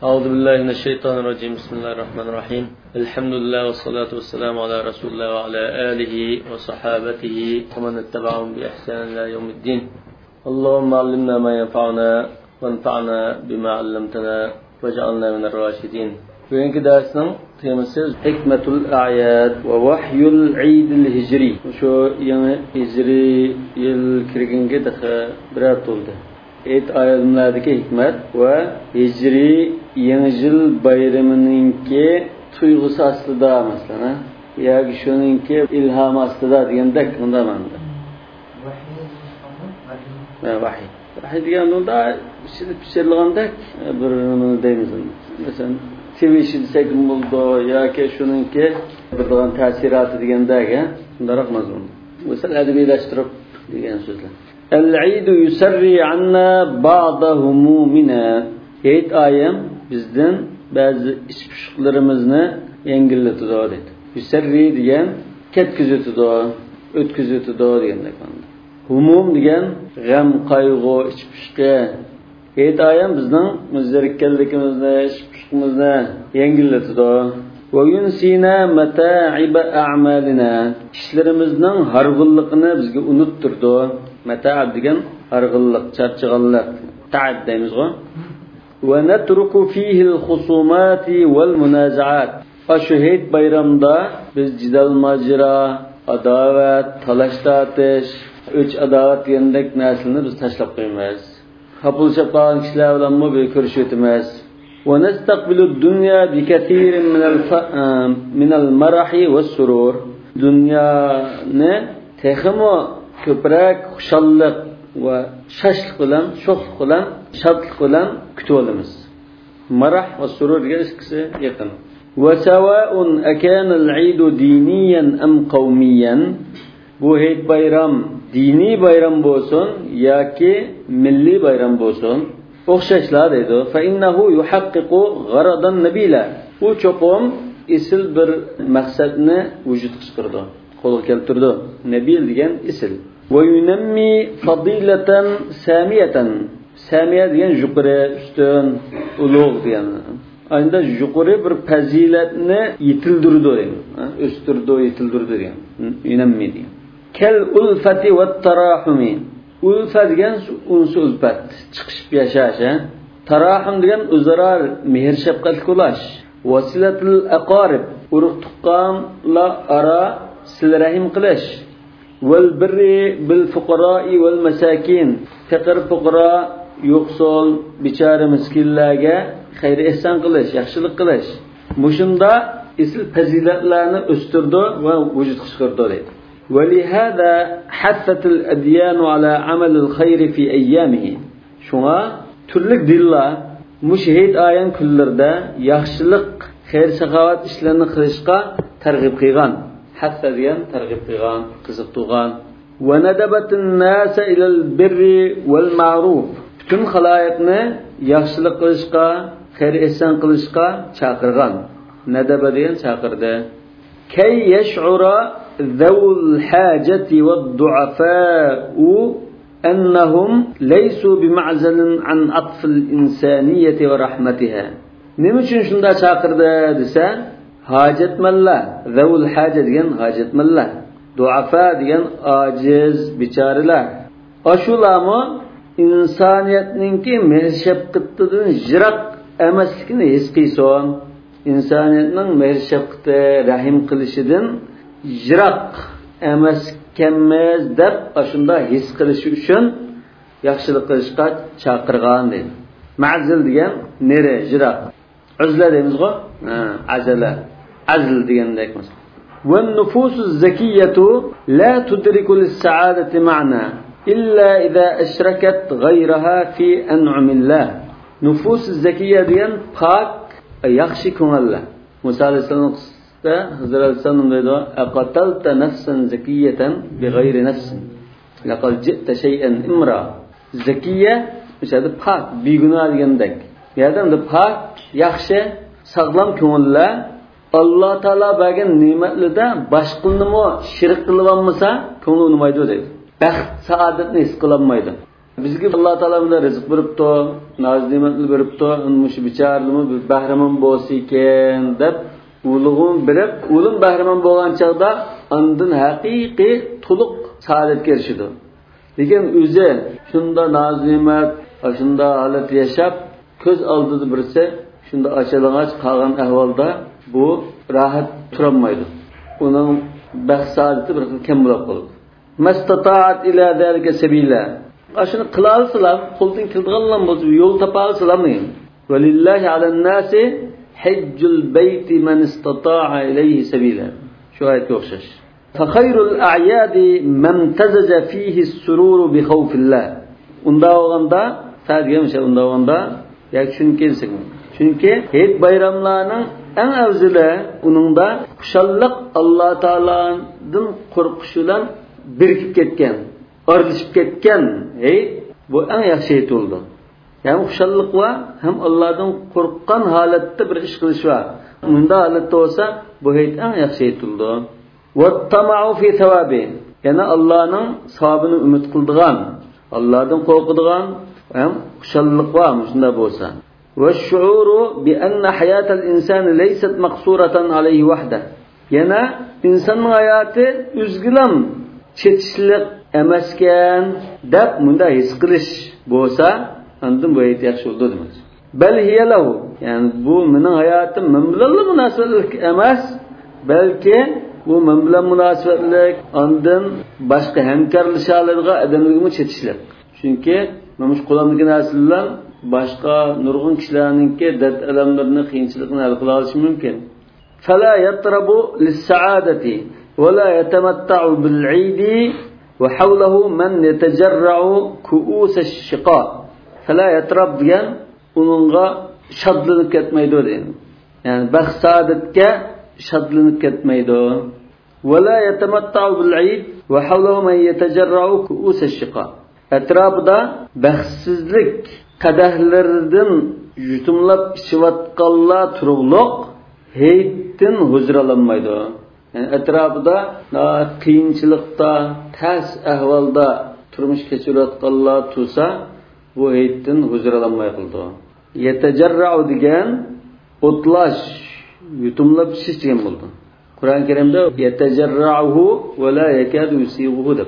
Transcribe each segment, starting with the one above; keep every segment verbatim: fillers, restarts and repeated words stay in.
أعوذ بالله من الشيطان الرجيم بسم الله الرحمن الرحيم الحمد لله والصلاة والسلام على رسول الله وعلى آله وصحابته ومن اتبعهم بإحسان إلى يوم الدين اللهم علمنا ما ينفعنا وانفعنا بما علمتنا واجعلنا من الراشدين. Bugünkü dersin teması Hikmetul A'yad ve Vahyul Eidil Hicri. Şu yeni Hicri yıl kirgenge daha birer oldu. Eid ayetlerindeki hikmet ve Hicri yeni yıl bayramınınki tuygusu aslında mesela. Ya ki şununki ilham aslında diyendek bunda manda. Vahiy. Vahiy. Vahiy diyen da şimdi pişirilgandek bir deyimiz. Mesela sevişi desek buldu ya ki şununki bir dağın təsiratı diyendek ya. Bunda rakmazım. Mesela edebileştirip diyen sözler. El-Eid yusarri anna ba'da humumina. Eid ayem bizden bazı iş-puşuklarımızı yengilletidi dedi. Yusarri diyen ketkizitidi, ötkizitidi diyendek. Humum diyen gam, qaygı, iş-puşuqqa. Eid ayem bizden müzerikkellikimizni, iş-puşuqimizni yengilletidi. Ve yunsina mata'iba a'malina. İşlerimizning harg'inligini bizga unuttirdi. Mata'ib degan harg'inlik, charchig'anlik, ta'ib deymiz-ku. Ve natruku fihi al-khusumati wal munazaat. Shu Eid bayramda biz jidal majra, adovat, talash tortish, o'ch adovat degandek narsalarni biz tashlab qo'ymaymiz. Qabulshab qolgan kishilar bilan mu bir ko'rishib o'tamiz. ونستقبل الدنيا بكثير من الف... من المرح والسرور. Dünyani texmo ko'proq xushallik va shashlik bilan, sho'xlik bilan, shodlik bilan kutib olamiz. Marah va surur degan ikkisi yaqin. Wa sawa'un akana al-Eid diniyan am qawmiyan. Bu Eid bayram diniy bayram bo'lsin yoki milliy bayram bo'lsin, o'xshashlar dedi. Fa innahu yuhaqqiqu gharadan nabila. U cho'qim isil bir maqsadni vujudga chiqardi, qo'lga keltirdi. Nabil degan isil. Wa yunammi fadilatan samiyatan. Samiya degan yuqori, ustun, ulug' degan. Ayında yuqori bir fazilatni yetildirdi degan. O'stirdi, yetildirdi degan. Yunammi degan. Kal ulfati wat tarahumi. Ulfa degan unsi ulfat, chiqishib yashash, tarahum degan o'zaro mehr shafqat qilish, vasilatul aqarib, urug' tuqqanlar ara sil rahim qilish, val birri bil fuqaro'i val masakin, faqir fuqaro, yo'qsul, bechora miskinlarga xayr ihson qilish, yaxshilik qilish. Mushunda isl fazilatlarni o'stirdi va vujudga chiqardi deydi. ولهذا حثت الأديان على عمل الخير في أيامه. شونا türlük dinler müşahid ayan kunlarda yaxshilik, xayr saxovat ishlarni qilishga targ'ib qilgan. Hatta degan targ'ib qilgan, qiziqtirgan. Va nadabatun nas ila al-birri wal ma'ruf. Bütün xaloyiqni yaxshilik qilishga, xayr ihson qilishga chaqirgan. Nadaba degan chaqirdi. Kay yash'ura ذو الحاجة والضعفاء أنهم ليسوا بمعزل عن عطف الإنسانية ورحمتها. نمشون شندا شاكردا دسا حاجت ملا ذو الحاجة ديان حاجت ملا ضعفاء ديان عاجز بيچارلا أشولامو إنسانيتنينكي مهرشفقتدن جرق أمسلكini his qilson, insoniyatning mehr shafqati, rahim qilishidan jiroq emas kemez deb ashunda his qilish uchun yaxshilik qilishga chaqirgan deydi. Ma'zil degan nere, jiroq. Uzla deymiz-ku? Ha, azala. Azl degandek mesela. Wan nufusus zakiyatu la tudriku lis-sa'adati ma'na illa idha ashrakat ghayraha fi an'amillah. Nufus zakiya degan pok, yaxshi ko'ngillar. Musa alayhisalom da Hazrat Aleyhisselam dedi, "Aqatalta nafsan zakiyatan bighayri nafsin. Laqad ji'ta shay'an imra." Zakiya o'shada pok, begunoh degandek. Ya'ni pok, yaxshi, sog'lom ko'ngillar Alloh taolo bergan ne'matlarda boshqanimi shirk qilib olmasa, ko'ngli unmaydi deydi. Baxt, saodatni his qilolmaydi. Bizga Alloh taolo bilan rizq beribdi, noz ne'matni beribdi, mush bicharlimi bir bahramon bo'lsa ekan deb ulug'un berib, ulum bahramon bo'lgan chaqda andin haqiqiy to'liq saodatga erishdi. Lekin o'zi shunda noz ne'mat, shunda holat yashab, ko'z oldida birsa, shunda ochilg'ach qolgan ahvolda bu rahat turolmaydi. Uning baxt saodati bir xil kam bo'lib qoladi. Mastataat ila zalika sabila. Ashuni qila olsalar, qo'ldan keladigan bo'lsa, yo'l topa olsalarmi? Valillahi alan-nasi hajjul bayti man istata'a ilayhi sabila. Shu oyatga o'xshash. Fa khayrul a'yadi man tazaja fihi as-surur bi khawfillah. Unda olganda, sadiyamcha unda olganda, yoki shuni kelsin. Chunki hayit bayramlarning eng afzali uningda xushalliq Alloh taoladan qo'rqish bilan birikib ketgan, orlishib ketgan. Hey, bu eng yaxshi hayit bo'ldi. Ya'ni xushalliq va ham Allohdan qo'rqqan holatda bir ish qilish va bunda holatda bo'lsa, bu hayit eng yaxshi hayit bo'ldi. Va tama'u fi thawabi. Yana Allohning savobini umid qildigan, Allohdan qo'rqadigan ham xushalliq va shunda bo'lsa. والشعور بأن حياة الإنسان ليست مقصورة عليه وحده. Yana insonning hayoti o'zgilam chetishlik emaskan deb bunda his qilish bo'lsa, andan bu hayot yaxshi bo'ldi demak. Bal hiya lahu. Ya'ni bu mening hayotim men bilan munosabatlik emas, balki bu men bilan munosabatlik, andan boshqa hamkorlashalariga odamlarga chetishlik. Chunki mana shu qo'limdagi narsalar başka nurgun kişilerinki dert elemlerini, qiyinchilikni hal qila olishi mumkin. Fala yatrabu lis-sa'adati wa la yatamatta'u bil-'idi wa hawlahu man yatajarra'u ku'us ash-shiqa. Fala yatrab degan uningga shodlanib ketmaydi deydi. Ya'ni baxt saodatga shodlanib ketmaydi. Wa la yatamatta'u bil-'id wa hawlahu man yatajarra'u ku'us ash-shiqa. Atrofida baxtsizlik qadahlardan yutumlab ichayotganlar turug'liq hayitdan huzur ololmaydi. Yani atrofida qiyinchilikda, tas ahvolda turmush kechirayotganlar tursa, bu hayitdan huzur ololmay qoldi. Yatajarra'u degan o'tlash, yutumlab ichish degan bo'ldi. Qur'on Karimda yatajarra'uhu va la yakadu yusighuhu deb.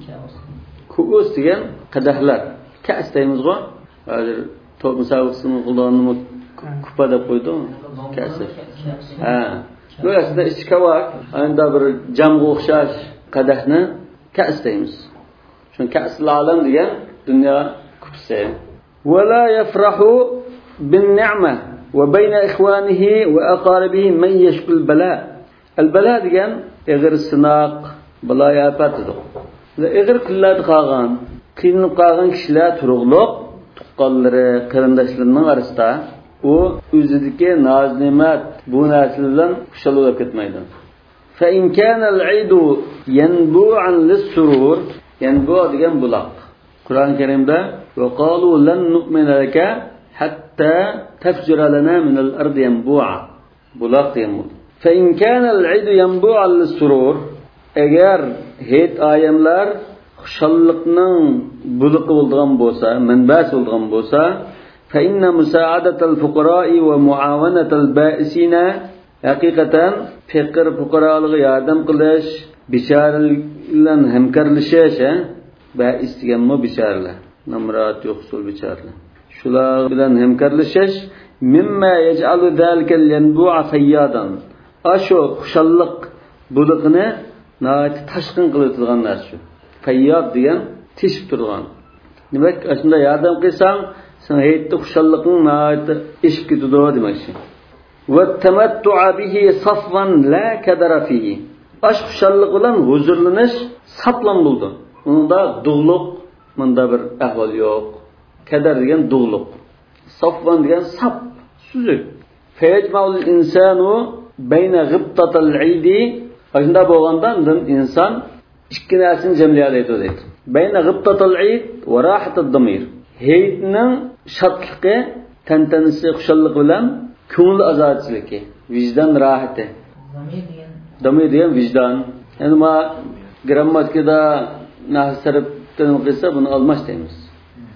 Ku'us degan qadahlar. Kas deymizmi? Hozir top musobaqasini qo'llanib kupa deb qo'ydi. Kasir. Ha. Bu aslida ichki kavak, anda bir jamga o'xshash qadahni kas deymiz. Chunki kasl alam degan dunyo kupasi. Va la yafrahu bin ni'ma va bayna ikhwanihi va aqaribihi man yashkul bala. Al bala degan ig'ir sinoq, baloyapatidir. Ig'ir kunlarda qolgan, qiynalib qolgan kishilar turug'liq tuqqanlari, qarindoshlarining orasida u o'zidagi noz ne'mat bu narsa bilan xushal bo'lib ketmaydi. Fa in kana al-'idu yanbu'an lis-surur, yanbu' degan buloq. Qur'on Karimda va qalu lan nu'mina laka hatta tafjura lana min al-ardi yanbu'a. Buloq degan. Fa in kana al-'idu yanbu'an lis-surur, agar hayit ayamlar xushalliqning buluqi bo'lgan bo'lsa, manbasi bo'lgan bo'lsa, fa inna musa'adatal fuqara'i va mu'awanatal ba'isina haqiqatan faqir fuqarolarga yordam qilish, bisharlik bilan hamkorlashish, ba'is deganmi bisharlar, namrat yo'qsul bisharlar. Shular bilan hamkorlashish mimma yaj'alu zalikal yanbu'a fayyadan. Ashu xushalliq buluqini nayt tashqin qilib turgan narsa. Fayyad degan teshib turgan. Demak, shunda yordam qilsang, sen hayotda xushalliqning nayt eshib ketadi demakchi. Va tamattu'a bihi safvan la kadara fihi. Ash xushalliq bilan huzurlanish saplan bo'ldi. Unda dug'liq, bunda bir ahvol yo'q. Kadar degan dug'liq. Safvan degan sap, suzuk. Fayajma'ul insanu bayna ghibtatil 'idi. Shunda bo'lgandan inson ikki narsani jamlayoladi deydi. Bayna ghibtatil 'id va rahatid damir. Hayitning shodligi, tantanasi, xushalliq bilan ko'ngil ozodchiligi, vijdon rohati. Damir degan, damir degan vijdon. Endi ma grammatikada nahv sarfdan qilsa buni almash deymiz.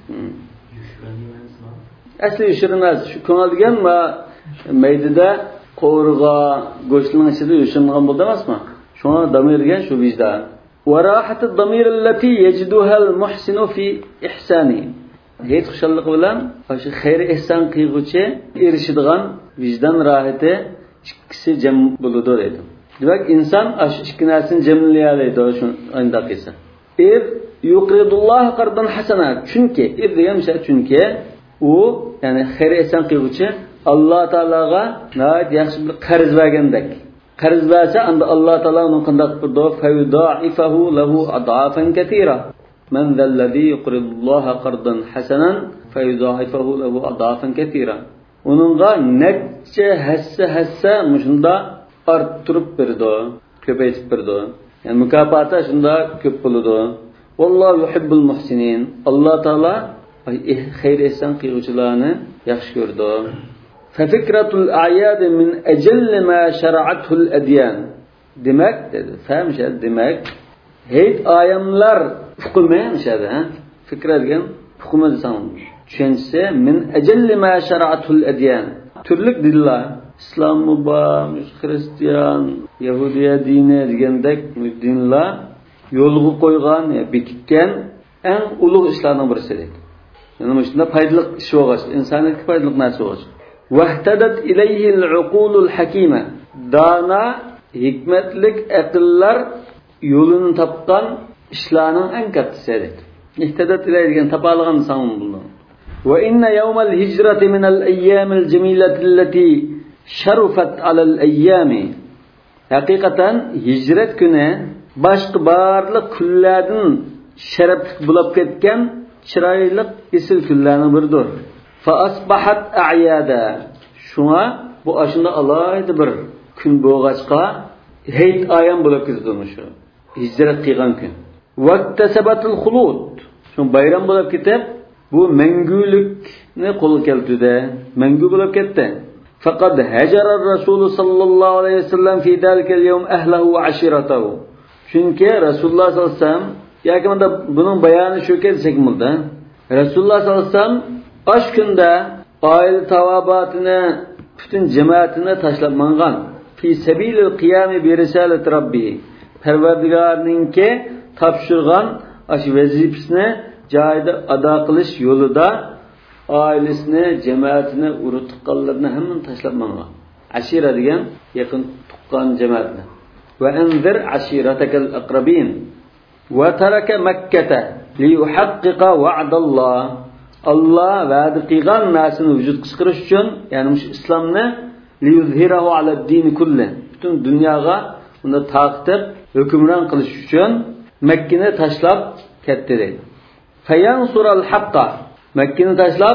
Asli yushirmas. Shu ko'ngil degan va maydada qo'rg'a, go'shtning ichida yushirgan bo'ldi emasmi? Shuna damir degan shu vijdon. Va rahatu damir allati yajiduha al-muhsinu fi ihsani. Hech xushallik bilan o'sha xayr ihson qilguvchi erishadigan vijdon rohati ikkisi jam bo'ladi dedi. Demak inson shu ikki narsani jamlayoladi shu unda qilsa. Er yuqridulloh qardan hasana. Chunki er degan misol chunki u ya'ni xayr ihson qilguvchi Alloh taologa nəhayət yaxshi bir qarz bergandek. Qarz bersa, anda Alloh taolo uni qanday qildi? Fayudaifahu lahu adafan katira. Man zalladhi yuqridulloha qardan hasanan fayudaifahu lahu adafan katira. Uningga necha hassa hassa mushunda orttirib berdi, ko'paytib berdi. Ya'ni mukofoti shunda ko'p bo'ladi. Vallohu yuhibbul muhsinin. Alloh taolo xayr ihson qiluvchilarni yaxshi ko'rdi. ففكرة الأعياد من أجل ما شرعته الأديان. Demek dedi. Fahmş demek. Heyt ayamlar hükmü şöyle ha. Fikre degan hükmü desem. Düşünse min أجل ما شرعته الأديان. Türlük dinler. İslam mübah, Hristiyan, Yahudiya dini degandek dinler yolgu koygan, bekitken en ulug' ishlarning birisidir. Yani shunda foydali ish bo'lg'ach, insoniyatga foydali narsa bo'lg'ach. Vahtadat ilayhi al-uqulul hakima. Dana hikmetlik aqllar yo'lini topgan ishlarning eng kattasidir. Ihtadat ilayhi degan topalgan inson bo'ldi. Wa inna yawmal hijrati min al-ayyam al-jamilati allati sharafat ala al-ayyami. Haqiqatan hijrat kuni boshqa barliq kunlardan sharafli bo'lib ketgan chiroyli isil kunlarning biridir. Fa asbahat a'yada. Shuna bu ashunda alayda bir kun bo'lg'achqa hayit ayam bo'lib ketdi shu. Hijrat qilgan kun. Vaqtasabatul khulud. Shu bayram bo'lib ketib, bu mangulikni qo'lga keltirdi. Mangu bo'lib ketdi. Faqad hajara Rasul sallallohu alayhi vasallam fi dalika al-yawm ahlihi wa ashiratahu. Chunki Rasululloh sallallohu alayhi vasallam yoki bunda buning bayoni shu kelsak bo'ldi. Rasululloh sallallohu alayhi vasallam osh kunda oila tavobatini butun jamoatini tashlab mangan fi sabilil qiyami bi risalati robbi. Parvardigorningki topshirgan osh vazifasini joyida ado qilish yo'lida oilasini, jamoatini, urug' tuqqanlarni hammani tashlab mangan. Ashira degan yaqin tuqqan jamoatni. Va anzir ashiratakal aqrabin. Va taraka Makkata li yuhaqqiqa wa'dalloh. Allah va'da qilgan narsani vujudga chiqarish uchun, ya'ni shu islomni li yuzhirahu ala ad-din kulli. Butun dunyoga uni taqtib hukmron qilish uchun Makkani tashlab ketdi deydi. Fayansural haqqa. Makkani tashlab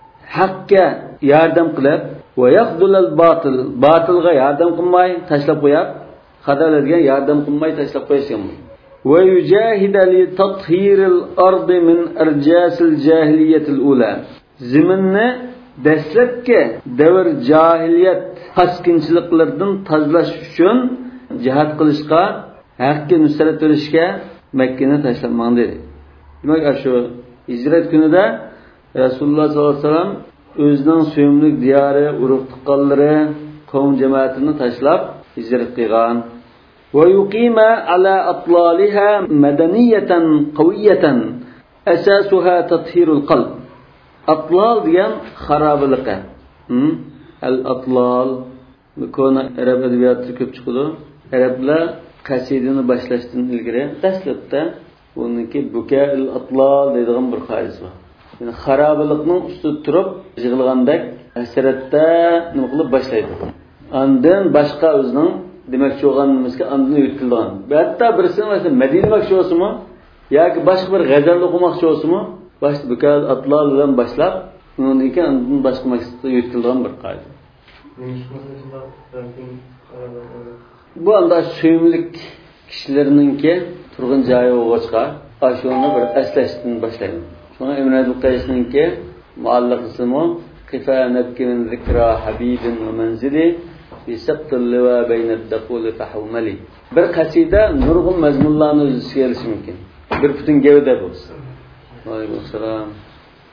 haqqa yordam qilib, va yaqdulal batil. Batilga yordam qilmay tashlab qo'yib, xatolarga yordam qilmay tashlab qo'yishgan. Va yujahida li tathhiril ardi min arjasil jahiliyatil ula. Zaminni dastlabki davr jahiliyat paskinchiliklardan tozalash uchun jihad qilishga, haqqa nusrat berishga Makkani tashlab mandi. Demak, shu hijrat kunida Rasululloh sollallohu alayhi vasallam o'zining suyumli diyori, urug' tuqqanlari, qavm jamoatini tashlab hijrat qilgan. Wa yuqima ala atlaliha madaniyatan qawiyatan asasuha tathhirul qalb. Atlal degan xarobalikqa. Hmm? Al-atlal kona arab adabiyoti ko'p chiqadi. Arablar qasidani boshlashdan ilgari dastlabda uniki buka al-atlal deydigan bir qoidas bor. Yani xarobalikning ustida turib yig'ilgandek hasratda nima qilib boshlaydi. Ondan boshqa o'zining demakchi bo'lganimizga ondan yutilgan. Hatto birisi mesela Madina demoqchi bo'lsa-mu yoki boshqa bir g'azal o'qimoqchi bo'lsa-mu, boshda bukal atlal bilan boshlab, undan keyin ondan boshqa maqsadda yutilgan bir qoida. Bu anda suyumlik kishilarningki turgan joyi o'g'achqa, ashuni bir aslashdan boshlaydi. Shuna Ibn al-Qaysningki muallaqisimi qifa nabki min zikra habibin va manzili fi sabtil liwa bayna ad-daqul fa hawmali. Bir qasida nurg'un mazmunlarni o'z ichiga olishi mumkin. Bir butun gavda bo'lsa. Va alaykum assalom.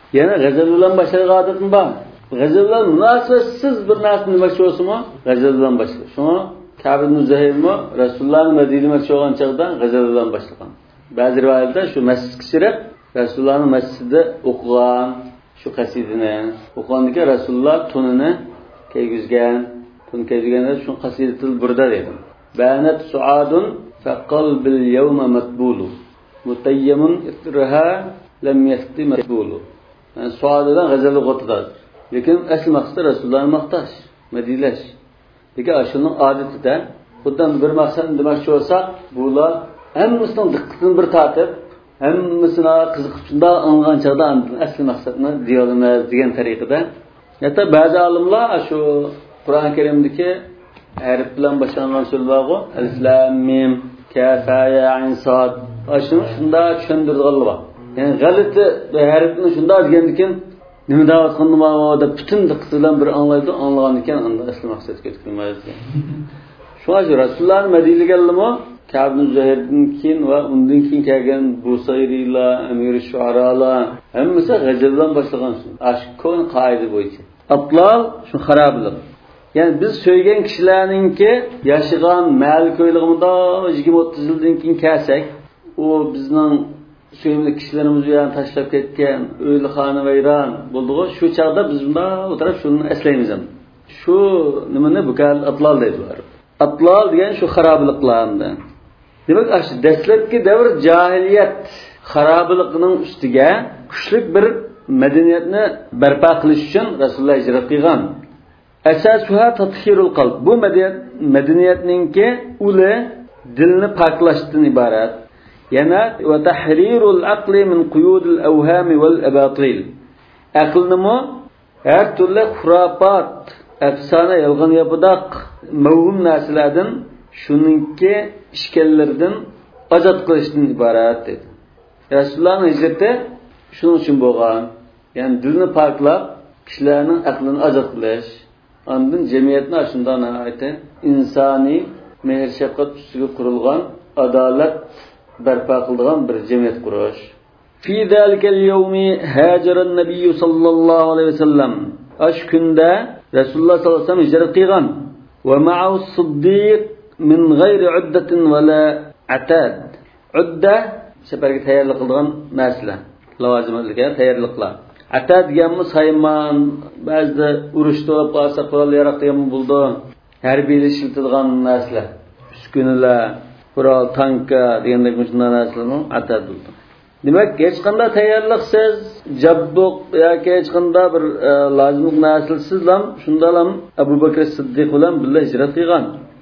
Yana g'azab bilan boshlaydigan odatim bor. G'azab bilan munosabatsiz bir narsa demoqchi bo'lsa-mu, g'azab bilan boshlaydi. Shuni Ka'b ibn Zuhayrmi Rasulullohning Madina demoqchi bo'lgan chaqda g'azab bilan boshlagan. Ba'zi rivoyatlarda shu masjidga kirib, Rasulullohning masjidida o'qigan shu qasidani, o'qigandan Rasululloh tunini kiygizgan, tun kiygizganda shu qasidatul burda dedi. Banat su'adun fa qalbil yawma matbulu mutayyamun itraha lam yafti matbulu. Yani suadadan g'azabli qo'tadi. Lekin asl maqsad Rasulullohning maqtash, madinash. Lekin shuning odatida bundan bir maqsad demoqchi bo'lsak, bular hammasining diqqatini bir tortib, hammasini qiziqib shunda anlagan chog'da asl maqsadni deyolamiz degan tariqada. Hatta ba'zi olimlar shu Qur'on Karimdagi harf bilan boshlangan so'zlarga alif lam mim kaf ya ayn sad ashuni shunda tushundirganlar bor. Yani g'alati harfni shunda degandikin nima deyotganini deb butun diqqat bilan bir anglaydi, anglagan ekan unda asl maqsadga yetkazmaydi. Shuning uchun Rasululloh Madinaga keldi-mi? Ka'b ibn Zuhayrdan keyin va undan keyin kelgan Busayrilar, Amir Shu'aralar hammasi g'azab bilan boshlagan. Ashkon qoida bo'yicha. Atlal shu xaroblik. Yani biz söyleyen kishilarningki yashagan mahal ko'yligimda yigirma o'ttiz yildan keyin kelsak, u bizning sevimli kishilarimiz bilan tashlab ketgan o'yli xona vayron bo'ldi-ku, shu chaqda biz bunda o'tirib shuni eslaymiz ham. Shu nimani bu gal atlal deydilar. Atlal degan shu xarobliklarni. Demak, shu dastlabki davr jahiliyat xarobligining ustiga kuchli bir madaniyatni barpo qilish uchun Rasululloh hijrat qilgan. Asasuha tathhirul qalb. Bu madaniyat madaniyatningki uli dilni poklashdan iborat. Yana va tahrirul aqli min quyudil awham wal abatil. Aqlnimi har turli xurofot, afsona, yolg'on yapidoq, mavhum narsalardan, shuningki ishkallardan ozod qilishdan iborat dedi. Rasulullohning hijrati shuning uchun bo'lgan. Ya'ni dilni poklab, kishilarning aqlini ozod qilish, ondan jamiyatni shundan aytdi, insoniy mehr shafqat ustiga qurilgan adolat barpo qiladigan bir jamiyat qurish. Fi zalikal yawmi hajara an-nabiy sallallohu alayhi vasallam. Ash kunda Rasululloh sallallohu alayhi vasallam hijrat qilgan. Va ma'ahu as-siddiq min g'ayri uddatin wala atad. Udda safarga tayyorlik qilgan narsalar, lavozimlarga tayyorliklar. Atad deganmi saymon, ba'zida urushda bo'lib qolsa qurol yaroq degan bo'ldi. Harbiylik ishlatadigan narsalar, uskunalar, qurol, tanka degandek shunday narsalarni atad bo'ldi. Demak, hech qanday tayyorliksiz, jabduq yoki hech qanday bir lozimlik narsalsiz ham shunday ham Abu Bakr Siddiq bilan birga hijrat qilgan.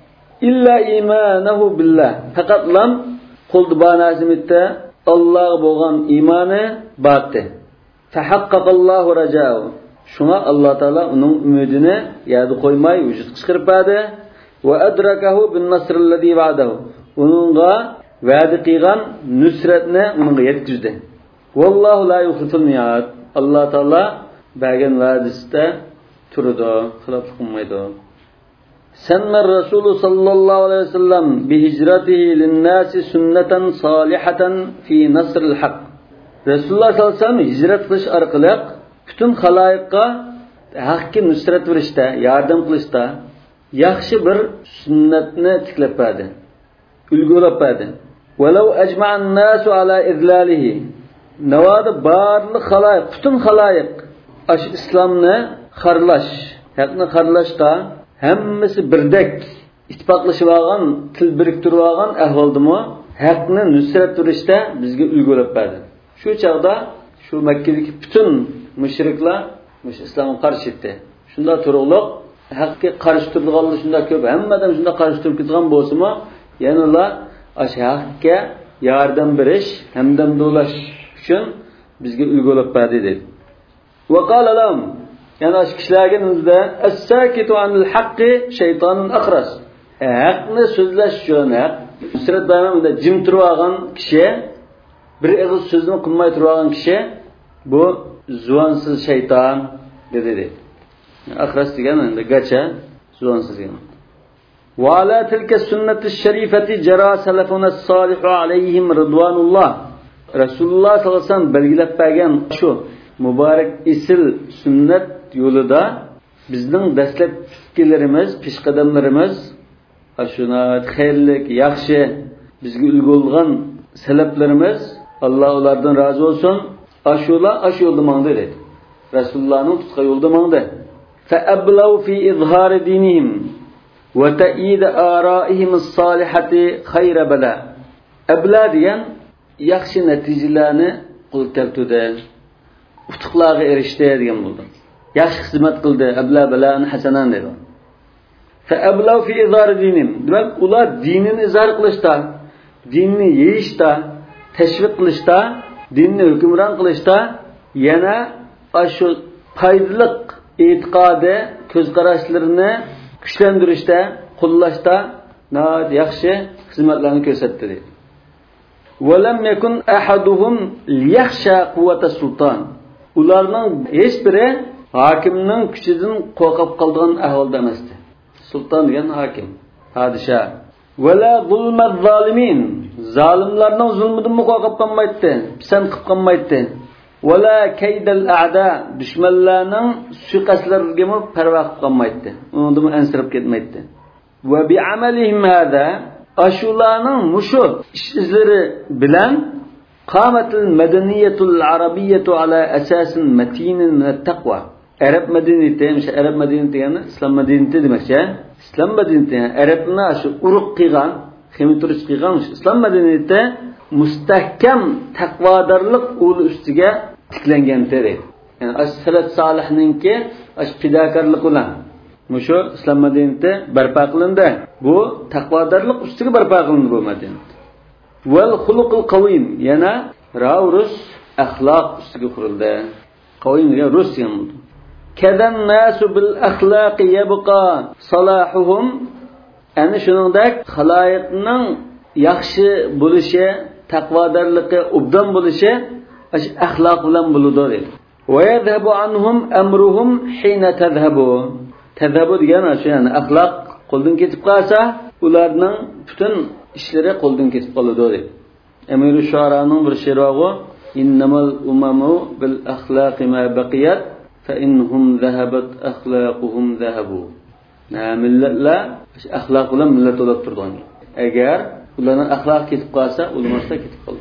İlla imanuhu billah. Faqat lam quldu banazimda Alloh bo'lgan iymoni batdi. Tahaqqaqallohu rajau. Shunga Alloh taolo uning umidini yadi qo'ymay vujud chiqarib berdi. Va adrakahu bin nasr alladhi va'adahu. Uningga va'da qilgan nusratni uningga yetkazdi. Vallohu la yukhiful mi'ad. Alloh taolo bergan va'dasida turadi, xilof qilmaydi. Sanna Rasul sallallohu alayhi vasallam bi hijratihi lin-nasi sunnatan salihatan fi nasr al-haq. Rasululloh sallallohu alayhi vasallam hijrat qilish orqali butun xaloyiqqa haqqa nusrat berishda, yordam qilishda yaxshi bir sunnatni tiklab berdi. Ulg'olab berdi. Walau ajma'an nasu ala izlalihi. Navada barliq xaloyiq, butun xaloyiq ash islomni xarlash, haqni xarlashda hammasi birdek ittifoqlashib olgan, til biriktirib olgan ahvoldimi haqni nusrat berishda bizga ulg'olab berdi. Shu chaqda shu Makkadagi butun mushriklar mush islomga qarshi edi. Shunda turug'liq haqqa qarshi turganlar shunda ko'p, hammadan shunda qarshi turib ketgan bo'lsa-mu, yana ular ash haqqa yordam berish, hamdam do'lash uchun bizga ulg'olab berdi dedi. Va qala lahum, yana ash kishilarga nuzda as-sakitu anil haqqi shaytonun akhras. Haqni so'zlash uchun haq nusrat bermamda jim turib olgan kishi, bir og'iz so'zni qilmay turib olgan kishi bu zuvansiz shayton dedi. Akhras degan endi gacha zuvansiz degan. Va ala tilka sunnati sharifati jara salafuna as-salihu alayhim ridwanullah. Rasululloh sallallohu alayhi vasallam belgilab bergan shu mübarek isil sünnet yolida bizning dastlabkilarimiz, peshqadamlarimiz ashuna xayrlik, yaxshi bizga ulgu bo'lgan salaflarimiz Alloh ulardan rozi bo'lsin. Ashula ash yo'lda mangdi dedi. Rasulullohning tutgan yo'lda mangdi. Fa ablaw fi izhar dinihim va ta'id ara'ihim as-salihati khayra bala. Abla degan yaxshi natijalarni qo'l keltirdi. Utuqlarga erishdi degan bo'ldi. Yaxshi xizmat qildi. Abla balani hasanan dedi. Fa ablaw fi izhar dinihim. Demak, ular dinini izhor qilishda, dinni yeyishda, tashviq qilishda, dinni hukmron qilishda, yana shu foydali e'tiqodi, ko'z qarashlarini kuchlantirishda, qo'llashda nəhayət yaxshi xizmatlarni ko'rsatdi dedi. Wa lam yakun ahaduhum liyakhsha quwwata sultan. Ularning hech biri hokimning kuchidan qo'rqib qolgan ahvolda emasdi. Sulton degan hokim, podsho. Wala zulmaz zalimin. Zalimlarning zulmidan qo'rqib qolmaydi, pisand qilib qolmaydi. Wala kaydal a'da. Dushmanlarning suiqastlariga parvo qilib qolmaydi. Undan ansirib ketmaydi. Wa bi amalihim hada ashulaning mushu izlari bilan qamatul madaniyatul arabiyyatu ala asasin matinin min at-taqwa. Arab madaniyati, o'sha Arab madaniyati degani islom madaniyati demakchi. Islom madaniyati Arabni shu urug' qilgan, xemiturish qilgan islom madaniyati mustahkam taqvodorlik ul ustiga tiklangan dedi. Ya'ni as-salaf solihninki ash fidokorlik bilan mushu islom madaniyati barpo qilindi. Bu taqvodorlik ustiga barpo qilindi bu madaniyat. Wal xuluqul qawim, yana ravrus axloq ustiga qurildi. Qawim degan rus ham. Kadan nasu bil axloq yabqa salahuhum. Ana shuningdek xaloyiqning yaxshi bo'lishi, taqvodorligi, obdan bo'lishi ash axloq bilan bo'ladi dedi. Wa yadhhabu anhum amruhum hina tadhhabu. Tadhhabu degani shu, ya'ni axloq qo'ldan ketib qolsa, ularning butun ishlari qo'ldan ketib qoladi dedi. Amiru Shuaraning bir she'ri: "Innamal umamu bil axlaqi ma baqiyat fa inhum dhahabat axlaquhum dhahabu." Na millatlar axloq bilan millat bo'lib turdi. Agar ularning axloqi ketib qolsa, ularsa ketib qoldi.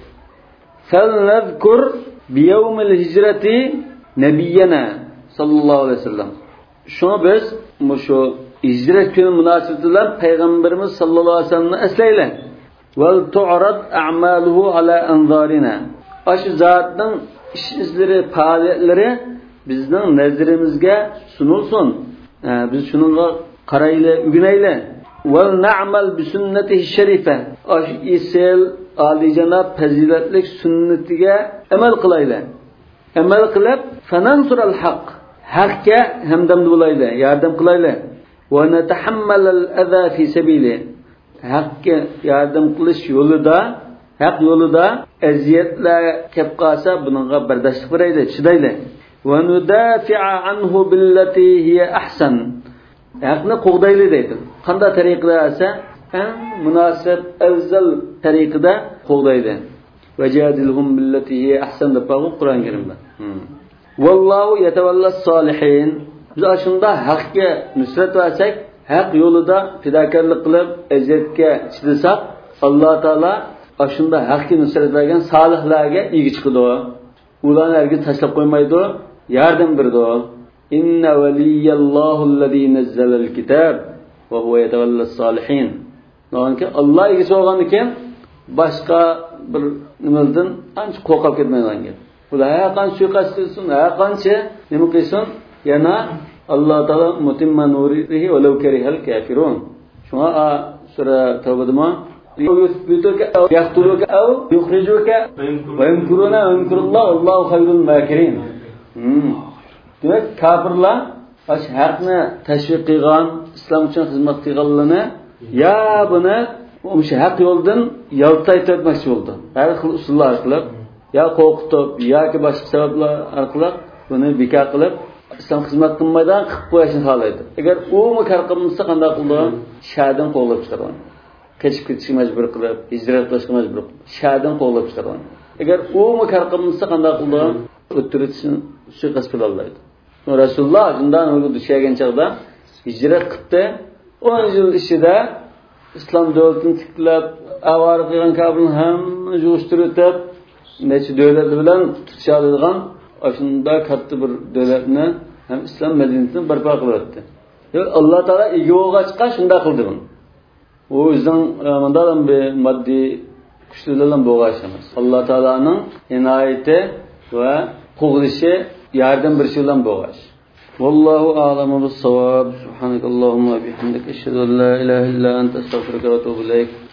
Falnazkur bi yawmil hijrati nabiyana sallallohu alayhi vasallam. Shuni biz mushu hijrat kuni munosabati bilan payg'ambarimiz sallallohu alayhi vasallamni eslaylik. Val tu'rad a'maluhu ala anzarina. Ash zotning ish izlari, faoliyatlari bizning nazarimizga sunulsin. Biz shunga qaraylik, o'rganaylik. Val na'mal bi sunnatihi sharifa. Ash isel oliyjanob fazilatlik sunnatiga amal qilaylik. Amal qilib fanansural haqq. Haqqa hamdam bo'laylik, yordam qilaylik. Va natahammal al-adha fi sabili. Haqqa yordam qilish yo'lida, haq yo'lida aziyatlar kelib qolsa, bunga bardoshlik beraylik, chidaylik. Va nudafi'a anhu billati hiya ahsan. Haqni qo'g'daylik deydi. Qanday tariqada esa, eng munosib, afzal tariqada qo'g'daydi. Vajadilhum billati hiya ahsan deb Qur'on Karimda. Vallahu yatawallas solihin. Biz shunda haqqa nusrat versak, haq yo'lida fidokorlik qilib, aziyatga chidasak, Alloh taolo shunda haqqa nusrat bergan solihlarga ega chiqadi. Ularni hargiz tashlab qo'ymaydi, yordam beradi. Inna waliyallohu allazi nazzala al-kitab va huwa yatawallas solihin. Ya'ni Alloh egasi bo'lgan ekan, boshqa bir nimadan ancha qo'rqib ketmaydigan gap. Ular har qancha suiqasd qilsin, har qancha nima qilsin, yana Alloh taolo mutimma nurihi va law karihal kafirun. Shuna sura Tavbadama yuthbituka aw yaqtuluka aw yukhrijuka va yamkuruna wa yamkurullohu Allohu khayrul makirin. Demak, kafirlar ash haqni tashviq qilgan, islom uchun xizmat qilganlarni ya buni o'sha haq yo'ldan yaltaytib o'tmoqchi bo'ldi. Har xil usullar qilib, ya qo'rqitib, yoki boshqa sabablar orqali buni bekor qilib, islom xizmat qilmaydan qilib qo'yishni xohlaydi. Agar u munkar qilmasa qanday qildi? Shadan qo'llab chiqargan. Kechib ketishga majbur qilib, hijrat qilishga majbur qilib, shadan qo'llab chiqargan. Agar u munkar qilmasa qanday qildi? o'ttirishni suiqasd qila oladi. Rasululloh undan o'zi düşergen çağda hicret qildi. on yil ichida islom davlatini tiklab, avar qilgan kabulni hamma jo'shtirib, necha davlat bilan tutishadigan shunda katta bir davlatni ham islom madaniyatini barpo qildi. Alloh taolo ega bo'lg'achqa shunda qildi buni. U o'zining mandadan bir moddiy kuchlilardan bo'lg'ash emas. Alloh taoloning inoyati va qo'g'lishi yardım bir bilan bo'lg'ash. Vallohu a'lamu bis-savab. Subhanakallahumma bihamdika ashhadu an la ilaha illa anta astaghfiruka va atubu ilayk.